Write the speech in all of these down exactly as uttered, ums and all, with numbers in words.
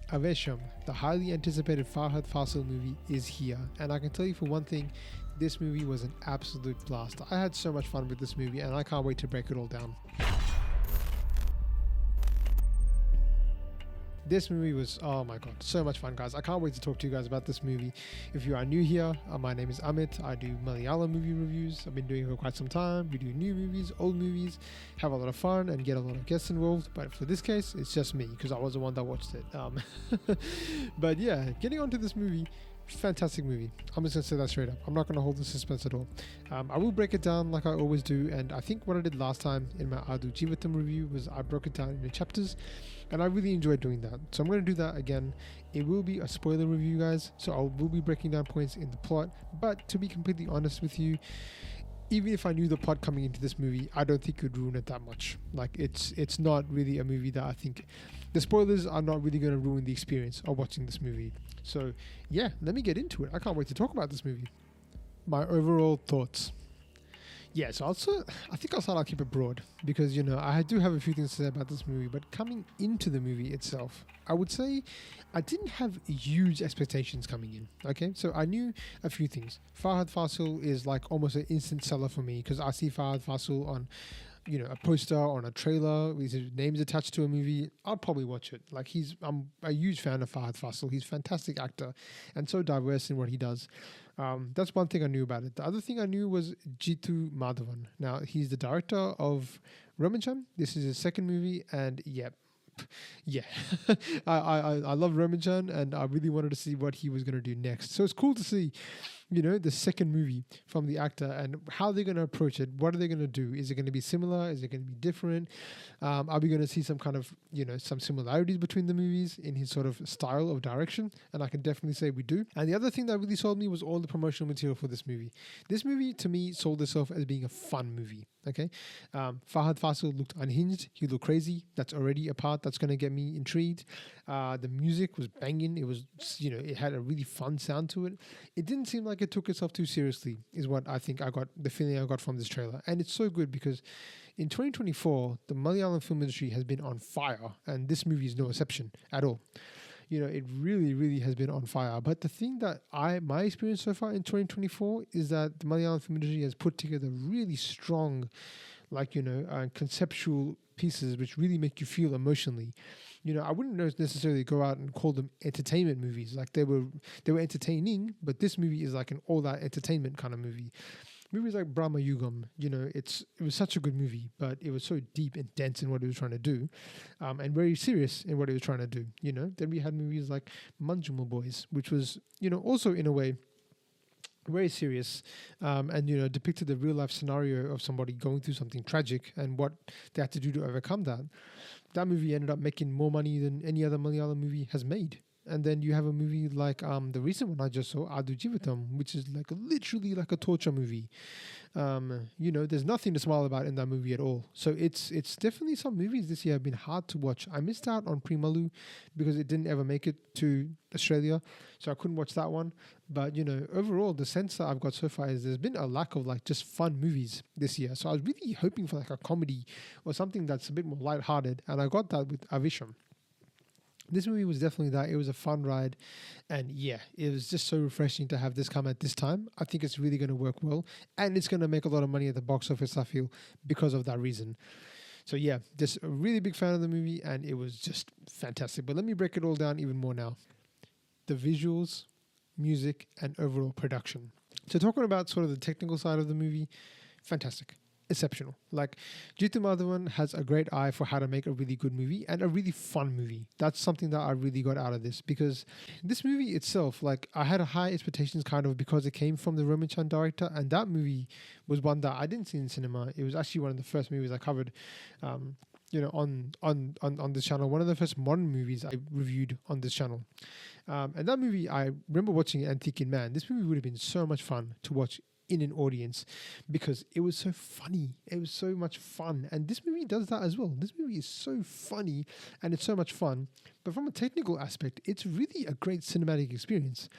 Avesham, the highly anticipated Farhad Fasil movie, is here, and I can tell you for one thing, this movie was an absolute blast. I had so much fun with this movie, and I can't wait to break it all down. This movie was, oh my god, so much fun, guys. I can't wait to talk to you guys about this movie. If you are new here, uh, my name is Amit. I do Malayalam movie reviews. I've been doing it for quite some time. We do new movies, old movies, have a lot of fun, and get a lot of guests involved. But for this case, it's just me, because I was the one that watched it. Um, but yeah, getting onto this movie, fantastic movie. I'm just gonna say that straight up. I'm not gonna hold the suspense at all. Um, I will break it down like I always do, and I think what I did last time in my Adu Jivatam review was I broke it down into chapters, and I really enjoyed doing that. So I'm gonna do that again. It will be a spoiler review, guys, so I will be breaking down points in the plot. But to be completely honest with you, even if I knew the plot coming into this movie, I don't think it would ruin it that much. Like, it's it's not really a movie that I think the spoilers are not really going to ruin the experience of watching this movie. So yeah, let me get into it. I can't wait to talk about this movie. My overall thoughts. Yeah, so also I think I'll start. I'll keep it broad because you know I do have a few things to say about this movie. But coming into the movie itself, I would say I didn't have huge expectations coming in. Okay, so I knew a few things. Farhad Fasil is like almost an instant seller for me because I see Farhad Fasil on, you know, a poster, on a trailer, with his name's attached to a movie. I'll probably watch it. Like he's, I'm a huge fan of Farhad Fasil. He's a fantastic actor and so diverse in what he does. Um, that's one thing I knew about it. The other thing I knew was Jitu Madhavan. Now he's the director of Romanchan. This is his second movie, and yeah, yeah, I, I I love Romanchan, and I really wanted to see what he was going to do next. So it's cool to see, you know, the second movie from the actor and how they're going to approach it. What are they going to do? Is it going to be similar? Is it going to be different? Um, are we going to see some kind of, you know, some similarities between the movies in his sort of style of direction? And I can definitely say we do. And the other thing that really sold me was all the promotional material for this movie. This movie, to me, sold itself as being a fun movie. Okay, um, Farhad Fasil looked unhinged. He looked crazy. That's already a part that's going to get me intrigued. Uh, the music was banging. It was, you know, it had a really fun sound to it. It didn't seem like it took itself too seriously, is what I think I got, the feeling I got from this trailer. And it's so good because in twenty twenty-four, the Malayalam film industry has been on fire, and this movie is no exception at all. You know, it really, really has been on fire. But the thing that I, my experience so far in twenty twenty-four is that the Malayalam film industry has put together really strong, like, you know, uh, conceptual pieces which really make you feel emotionally. You know, I wouldn't necessarily go out and call them entertainment movies. Like they were, they were entertaining, but this movie is like an all-out entertainment kind of movie. Movies like Brahma Yugam, you know, it's it was such a good movie, but it was so deep and dense in what it was trying to do, um, and very serious in what it was trying to do. You know, then we had movies like Manjuma Boys, which was, you know, also in a way very serious, um, and you know, depicted the real life scenario of somebody going through something tragic and what they had to do to overcome that. That movie ended up making more money than any other Malayalam movie has made. And then you have a movie like um, the recent one I just saw, Adu Jivatam, which is like a, literally like a torture movie. Um, you know, there's nothing to smile about in that movie at all. So it's it's definitely some movies this year have been hard to watch. I missed out on Primalu because it didn't ever make it to Australia, so I couldn't watch that one. But you know, overall, the sense that I've got so far is there's been a lack of like just fun movies this year. So I was really hoping for like a comedy or something that's a bit more lighthearted, and I got that with Avisham. This movie was definitely that. It was a fun ride, and yeah, it was just so refreshing to have this come at this time. I think it's really going to work well, and it's going to make a lot of money at the box office, I feel, because of that reason. So yeah, just a really big fan of the movie, and it was just fantastic. But let me break it all down even more now. The visuals, music, and overall production. So talking about sort of the technical side of the movie, fantastic. Exceptional. Like, Jitu Madhavan has a great eye for how to make a really good movie and a really fun movie. That's something that I really got out of this, because this movie itself, like, I had a high expectations kind of because it came from the Romanchan director, and that movie was one that I didn't see in cinema. It was actually one of the first movies I covered, um, you know, on, on, on, on this channel. One of the first modern movies I reviewed on this channel. Um, and that movie, I remember watching it and thinking, man, this movie would have been so much fun to watch in an audience because it was so funny. It was so much fun. And this movie does that as well. This movie is so funny and it's so much fun. But from a technical aspect, it's really a great cinematic experience.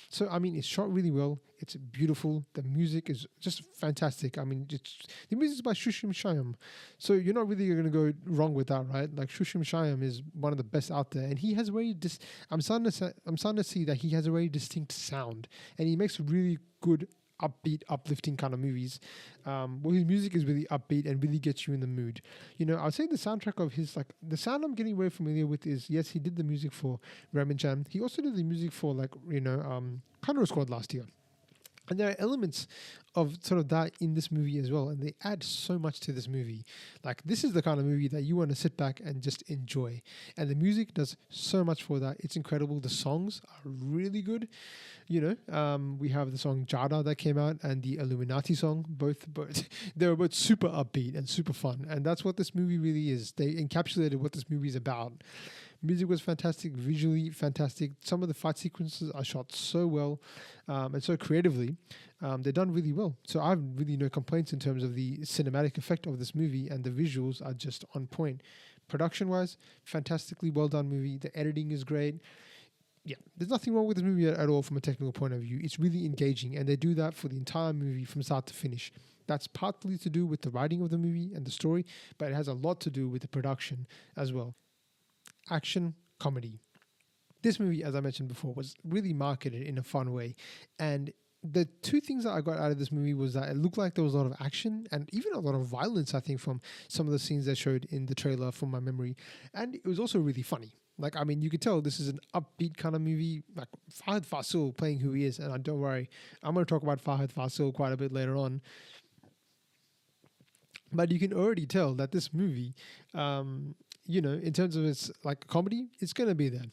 So I mean, it's shot really well. It's beautiful. The music is just fantastic. I mean, it's, the music is by Shushim Shyam, so you're not really going to go wrong with that, right? Like Shushim Shyam is one of the best out there, and he has a very dis- I'm starting to sa- I'm starting to see that he has a very distinct sound, and he makes really good, upbeat, uplifting kind of movies. Um, well, his music is really upbeat and really gets you in the mood. You know, I'd say the soundtrack of his, like, the sound I'm getting very familiar with is, yes, he did the music for Ramen Jam. He also did the music for, like, you know, um, Conroe Squad last year. And there are elements of sort of that in this movie as well, and they add so much to this movie. Like, this is the kind of movie that you want to sit back and just enjoy. And the music does so much for that. It's incredible. The songs are really good. You know, um, we have the song Jada that came out and the Illuminati song. Both, both they were both super upbeat and super fun. And that's what this movie really is. They encapsulated what this movie is about. Music was fantastic, visually fantastic. Some of the fight sequences are shot so well um, and so creatively. Um, they're done really well. So I have really no complaints in terms of the cinematic effect of this movie, and the visuals are just on point. Production-wise, fantastically well done movie. The editing is great. Yeah, there's nothing wrong with this movie at, at all from a technical point of view. It's really engaging, and they do that for the entire movie from start to finish. That's partly to do with the writing of the movie and the story, but it has a lot to do with the production as well. Action comedy. This movie, as I mentioned before, was really marketed in a fun way. And the two things that I got out of this movie was that it looked like there was a lot of action and even a lot of violence, I think, from some of the scenes they showed in the trailer from my memory. And it was also really funny. Like, I mean, you could tell this is an upbeat kind of movie, like Fahad Fasil playing who he is. And I don't worry, I'm going to talk about Fahad Fasil quite a bit later on. But you can already tell that this movie, um, you know, in terms of its like comedy, it's going to be there.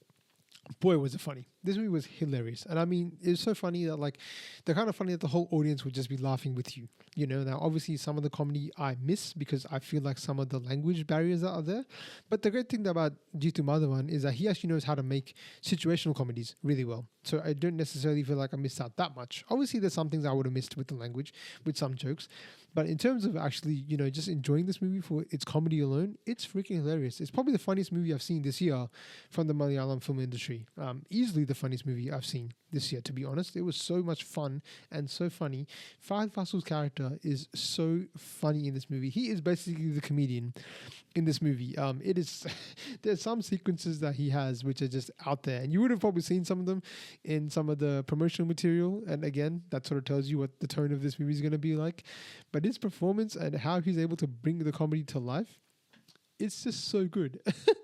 Boy, was it funny. This movie was hilarious. And I mean, it was so funny that, like, the kind of funny that the whole audience would just be laughing with you. You know, now obviously some of the comedy I miss because I feel like some of the language barriers that are there. But the great thing about Jitu Madhavan is that he actually knows how to make situational comedies really well. So I don't necessarily feel like I missed out that much. Obviously, there's some things I would have missed with the language, with some jokes. But in terms of actually, you know, just enjoying this movie for its comedy alone, it's freaking hilarious. It's probably the funniest movie I've seen this year from the Malayalam film industry. Um, easily the funniest movie I've seen this year, to be honest. It was so much fun and so funny. Fahad Fasil's character is so funny in this movie. He is basically the comedian in this movie. Um, it is there's some sequences that he has which are just out there, and you would have probably seen some of them in some of the promotional material. And again, that sort of tells you what the tone of this movie is going to be like. But his performance and how he's able to bring the comedy to life, it's just so good.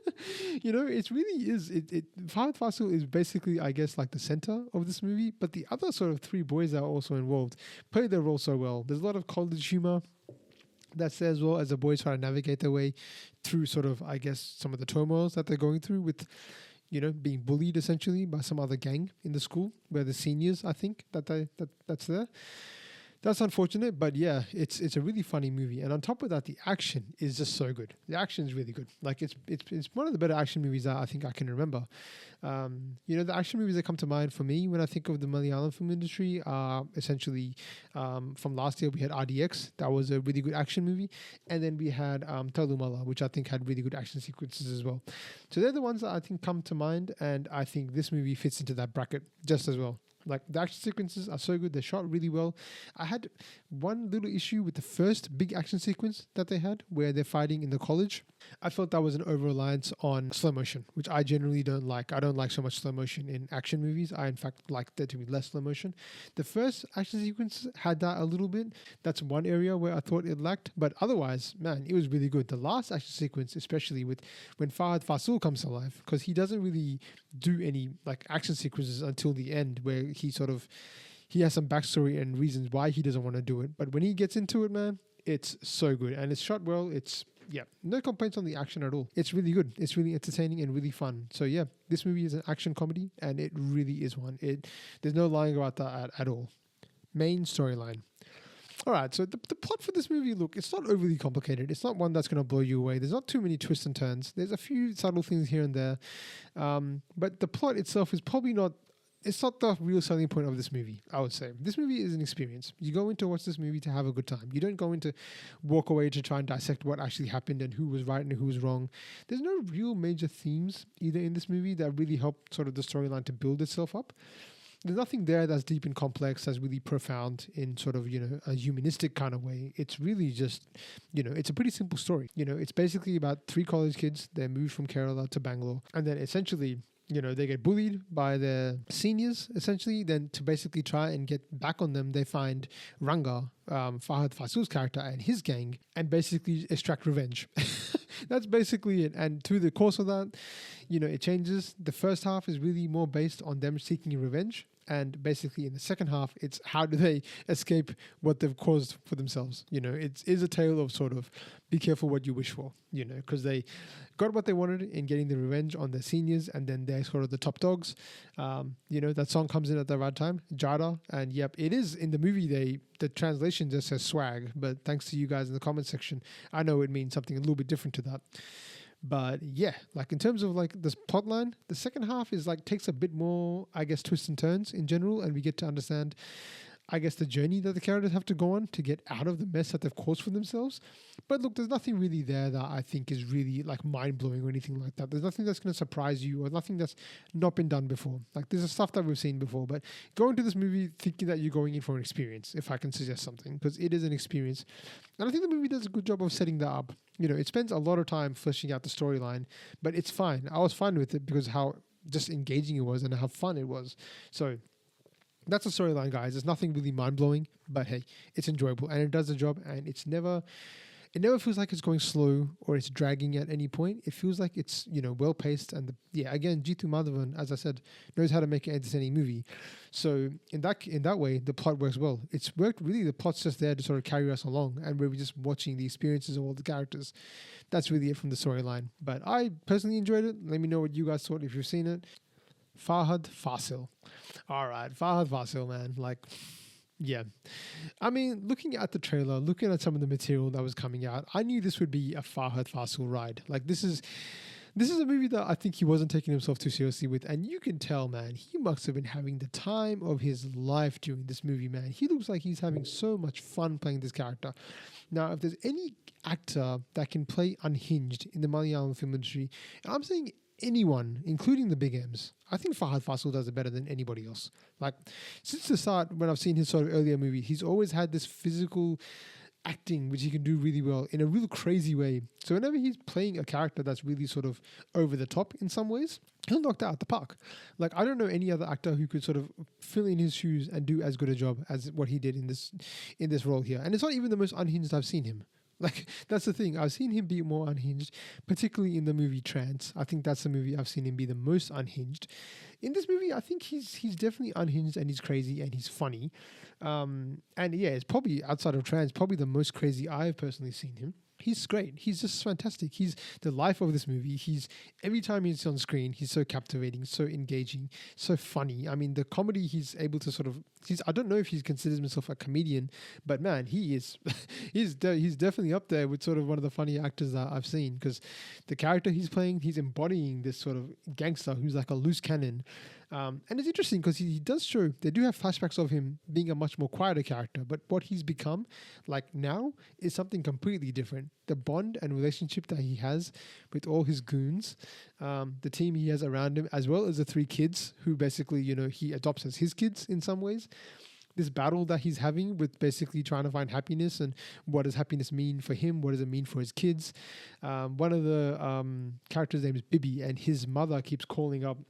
You know, it really is. It, it Fahad Fasil is basically, I guess, like the center of this movie, but the other sort of three boys that are also involved play their role so well. There's a lot of college humor that's there as well, as the boys try to navigate their way through sort of, I guess, some of the turmoils that they're going through with, you know, being bullied essentially by some other gang in the school where the seniors, I think, that they that that's there. That's unfortunate, but yeah, it's it's a really funny movie. And on top of that, the action is just so good. The action is really good. Like, it's it's it's one of the better action movies that I think I can remember. Um, you know, the action movies that come to mind for me when I think of the Malayalam film industry are essentially um, from last year. We had R D X, that was a really good action movie, and then we had um, Talumala, which I think had really good action sequences as well. So they're the ones that I think come to mind, and I think this movie fits into that bracket just as well. Like, the action sequences are so good. They're shot really well. I had one little issue with the first big action sequence that they had where they're fighting in the college. I felt that was an over-reliance on slow motion, which I generally don't like. I don't like so much slow motion in action movies. I, in fact, like there to be less slow motion. The first action sequence had that a little bit. That's one area where I thought it lacked. But otherwise, man, it was really good. The last action sequence, especially with when Fahad Fasil comes to life, because he doesn't really do any like action sequences until the end where he sort of he has some backstory and reasons why he doesn't want to do it. But when he gets into it, man, it's so good. And it's shot well. It's yeah, no complaints on the action at all. It's really good. It's really entertaining and really fun. So yeah, this movie is an action comedy, and it really is one. It there's no lying about that at, at all. Main storyline. All right, so the, the plot for this movie, look, it's not overly complicated. It's not one that's going to blow you away. There's not too many twists and turns. There's a few subtle things here and there. Um, but the plot itself is probably not, it's not the real selling point of this movie, I would say. This movie is an experience. You go in to watch this movie to have a good time. You don't go in to walk away to try and dissect what actually happened and who was right and who was wrong. There's no real major themes either in this movie that really help sort of the storyline to build itself up. there's nothing there that's deep and complex, that's really profound in sort of, you know, a humanistic kind of way. It's really just, you know, it's a pretty simple story. You know, it's basically about three college kids. They moved from Kerala to Bangalore, and then essentially, you know, they get bullied by their seniors, essentially. Then to basically try and get back on them, they find Ranga, um, Fahad Fasil's character, and his gang, and basically extract revenge. That's basically it. And through the course of that, you know, it changes. The first half is really more based on them seeking revenge. And basically in the second half, it's how do they escape what they've caused for themselves. You know, it is a tale of sort of be careful what you wish for, you know, because they got what they wanted in getting the revenge on their seniors, and then they're sort of the top dogs. Um, you know, that song comes in at the right time, Jada. And yep, it is in the movie, they the translation just says swag, but thanks to you guys in the comment section, I know it means something a little bit different to that. But yeah, like in terms of like this plot line, the second half is like takes a bit more, I guess, twists and turns in general, and we get to understand, I guess, the journey that the characters have to go on to get out of the mess that they've caused for themselves. But look, there's nothing really there that I think is really like mind-blowing or anything like that. There's nothing that's going to surprise you or nothing that's not been done before. Like there's stuff that we've seen before, but go into this movie thinking that you're going in for an experience, if I can suggest something, because it is an experience. And I think the movie does a good job of setting that up. You know, it spends a lot of time fleshing out the storyline, but it's fine. I was fine with it because how just engaging it was and how fun it was. So that's the storyline, guys. There's nothing really mind-blowing, but hey, it's enjoyable and it does the job, and it's never it never feels like it's going slow or it's dragging at any point. It feels like it's, you know, well-paced, and the, yeah, again, Jeetu Madhavan, as I said, knows how to make an entertaining movie. So in that in that way, the plot works well. It's worked really, the plot's just there to sort of carry us along, and we're just watching the experiences of all the characters. That's really it from the storyline. But I personally enjoyed it. Let me know what you guys thought if you've seen it. Fahad Fasil. All right, Fahad Fasil, man. Like, yeah. I mean, looking at the trailer, looking at some of the material that was coming out, I knew this would be a Fahad Fasil ride. Like, this is this is a movie that I think he wasn't taking himself too seriously with, and you can tell, man, he must have been having the time of his life during this movie, man. He looks like he's having so much fun playing this character. Now, if there's any actor that can play unhinged in the Malayalam film industry, and I'm saying anyone, including the big M's, I think Fahad Fasil does it better than anybody else. Like, since the start, when I've seen his sort of earlier movie, he's always had this physical acting which he can do really well in a real crazy way. So whenever he's playing a character that's really sort of over the top in some ways, he'll knock that out the park. Like, I don't know any other actor who could sort of fill in his shoes and do as good a job as what he did in this in this role here. And it's not even the most unhinged I've seen him. Like, that's the thing. I've seen him be more unhinged, particularly in the movie Trance. I think that's the movie I've seen him be the most unhinged. In this movie, I think he's he's definitely unhinged, and he's crazy, and he's funny. Um, and yeah, it's probably, outside of Trance, probably the most crazy I've personally seen him. He's great. He's just fantastic. He's the life of this movie. He's every time he's on screen, he's so captivating, so engaging, so funny. I mean, the comedy he's able to sort of, he's, I don't know if he considers himself a comedian, but man, he is, he's de- he's definitely up there with sort of one of the funny actors that I've seen, because the character he's playing, he's embodying this sort of gangster who's like a loose cannon. Um, and it's interesting because he, he does show, they do have flashbacks of him being a much more quieter character, but what he's become, like now, is something completely different. The bond and relationship that he has with all his goons, um, the team he has around him, as well as the three kids who basically, you know, he adopts as his kids in some ways. This battle that he's having with basically trying to find happiness, and what does happiness mean for him? What does it mean for his kids? Um, one of the um, characters' name is Bibi, and his mother keeps calling up,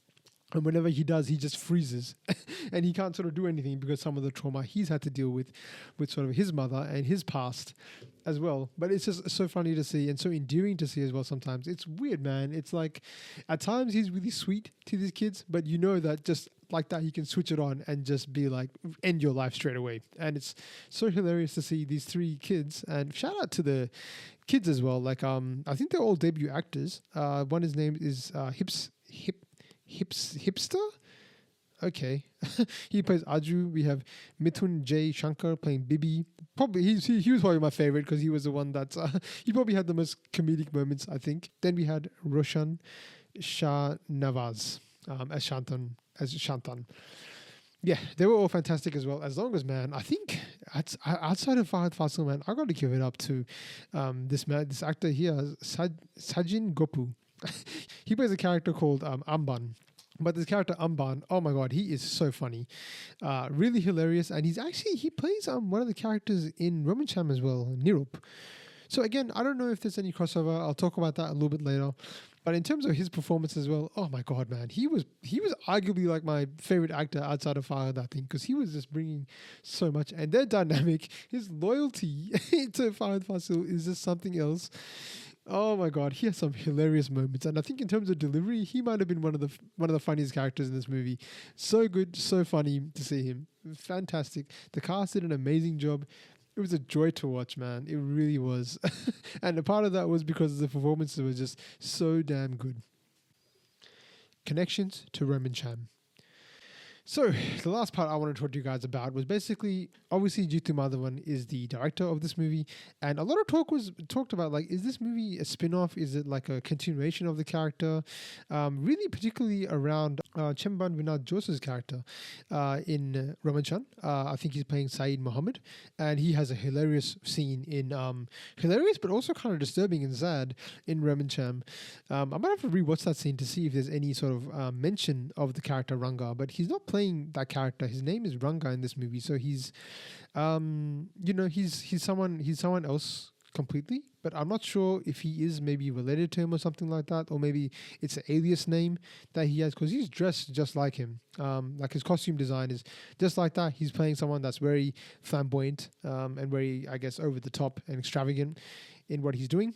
and whenever he does, he just freezes and he can't sort of do anything because some of the trauma he's had to deal with, with sort of his mother and his past as well. But it's just so funny to see and so endearing to see as well sometimes. It's weird, man. It's like, at times he's really sweet to these kids, but you know that just like that, he can switch it on and just be like, end your life straight away. And it's so hilarious to see these three kids, and shout out to the kids as well. Like, um, I think they're all debut actors. Uh, one, his name is uh, Hips, Hip, Hips Hipster? Okay. He plays Aju. We have Mithun J. Shankar playing Bibi. Probably, he's, he, he was probably my favorite because he was the one that, uh, he probably had the most comedic moments, I think. Then we had Roshan Shah Nawaz um, as Shantan. As Shantan. Yeah, they were all fantastic as well. As long as, man, I think outside of Fahad Fasil, man, I got to give it up to um, this man, this actor here, Saj, Sajin Gopu. He plays a character called um, Amban. But this character Amban, oh my god, he is so funny, uh, really hilarious, and he's actually he plays um one of the characters in Roman Cham as well, Nirup. So again, I don't know if there's any crossover. I'll talk about that a little bit later. But in terms of his performance as well, oh my god, man, he was he was arguably like my favorite actor outside of Fahad, I think, because he was just bringing so much, and their dynamic, his loyalty to Fahad Fasil is just something else. Oh my god, he has some hilarious moments, and I think in terms of delivery, he might have been one of the f- one of the funniest characters in this movie. So good, so funny to see him. Fantastic. The cast did an amazing job. It was a joy to watch, man. It really was, and a part of that was because the performances were just so damn good. Connections to Roman Cham. So the last part I want to talk to you guys about was basically, obviously Jithu Madhavan is the director of this movie, and a lot of talk was talked about like, is this movie a spin-off? Is it like a continuation of the character? Um, really, particularly around uh, Chemban Vinod Joseph's character uh, in uh, Roman Chan. Uh, I think he's playing Saeed Mohammed, and he has a hilarious scene in um, hilarious but also kind of disturbing and sad in Roman Cham. Um, I might have to rewatch that scene to see if there's any sort of uh, mention of the character Ranga, but he's not playing that character. His name is Ranga in this movie, so he's, um, you know, he's he's someone he's someone else completely. But I'm not sure if he is maybe related to him or something like that, or maybe it's an alias name that he has because he's dressed just like him. Um, like his costume design is just like that. He's playing someone that's very flamboyant um, and very, I guess, over the top and extravagant in what he's doing.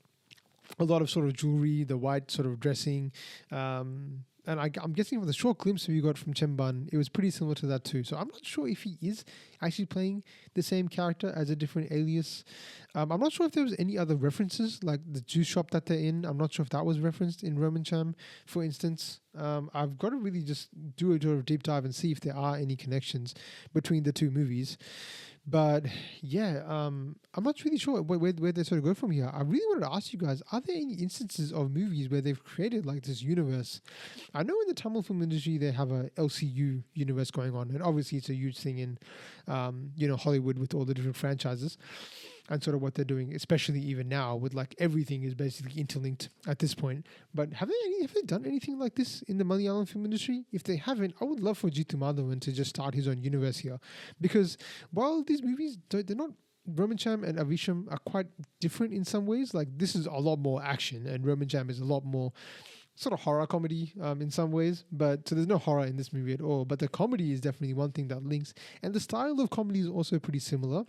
A lot of sort of jewelry, the white sort of dressing. Um, and I, I'm guessing from the short glimpse we got from Chemban, it was pretty similar to that too. So I'm not sure if he is actually playing the same character as a different alias. Um, I'm not sure if there was any other references, like the juice shop that they're in. I'm not sure if that was referenced in Roman Cham, for instance. Um, I've got to really just do a sort of deep dive and see if there are any connections between the two movies. But yeah, um, I'm not really sure where, where, where they sort of go from here. I really wanted to ask you guys, are there any instances of movies where they've created like this universe? I know in the Tamil film industry, they have a L C U universe going on. And obviously it's a huge thing in, um, you know, Hollywood with all the different franchises and sort of what they're doing, especially even now with like everything is basically interlinked at this point. But have they any, have they done anything like this in the Malayalam film industry? If they haven't, I would love for Jithu Madhavan to just start his own universe here, because while these movies don't, they're not. Roman Cham and Avisham are quite different in some ways. Like this is a lot more action, and Roman Cham is a lot more sort of horror comedy um, in some ways. But so there's no horror in this movie at all. But the comedy is definitely one thing that links, and the style of comedy is also pretty similar.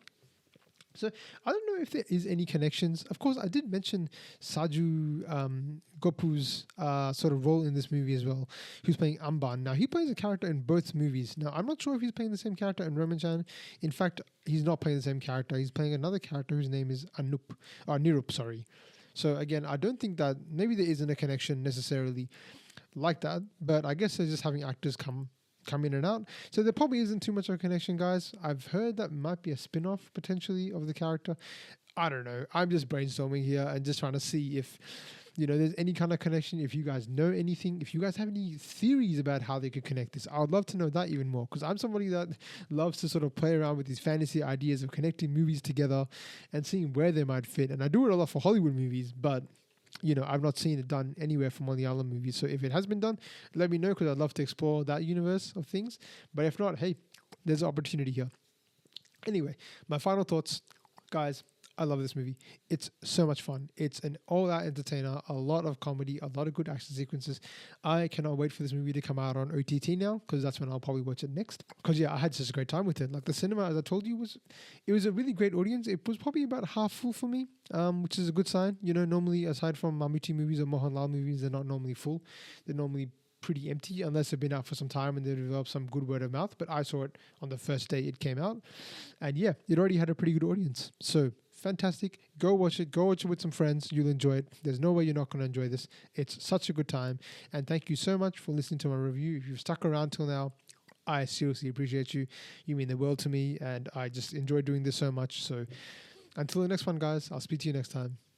So I don't know if there is any connections. Of course, I did mention Saju um, Gopu's uh, sort of role in this movie as well, who's playing Amban. Now, he plays a character in both movies. Now, I'm not sure if he's playing the same character in Roman Chan. In fact, he's not playing the same character. He's playing another character whose name is Anup, or Nirup, sorry. So again, I don't think that, maybe there isn't a connection necessarily like that, but I guess they're just having actors come come in and out. So there probably isn't too much of a connection, guys. I've heard that might be a spin-off potentially of the character. I don't know. I'm just brainstorming here and just trying to see if, you know, there's any kind of connection. If you guys know anything, if you guys have any theories about how they could connect this, I would love to know that even more, because I'm somebody that loves to sort of play around with these fantasy ideas of connecting movies together and seeing where they might fit. And I do it a lot for Hollywood movies, but you know, I've not seen it done anywhere from Malayalam movies. So if it has been done, let me know, because I'd love to explore that universe of things. But if not, hey, there's an opportunity here. Anyway, my final thoughts, guys. I love this movie. It's so much fun. It's an all-out entertainer, a lot of comedy, a lot of good action sequences. I cannot wait for this movie to come out on O T T now, because that's when I'll probably watch it next. Because yeah, I had such a great time with it. Like the cinema, as I told you, was it was a really great audience. It was probably about half full for me, um, which is a good sign. You know, normally aside from Mammootty movies or Mohanlal movies, they're not normally full. They're normally pretty empty unless they've been out for some time and they've developed some good word of mouth. But I saw it on the first day it came out, and yeah, it already had a pretty good audience. So fantastic. Go watch it. Go watch it with some friends. You'll enjoy it. There's no way you're not going to enjoy this. It's such a good time. And thank you so much for listening to my review. If you've stuck around till now, I seriously appreciate you. You mean the world to me, and I just enjoy doing this so much. So until the next one, guys, I'll speak to you next time.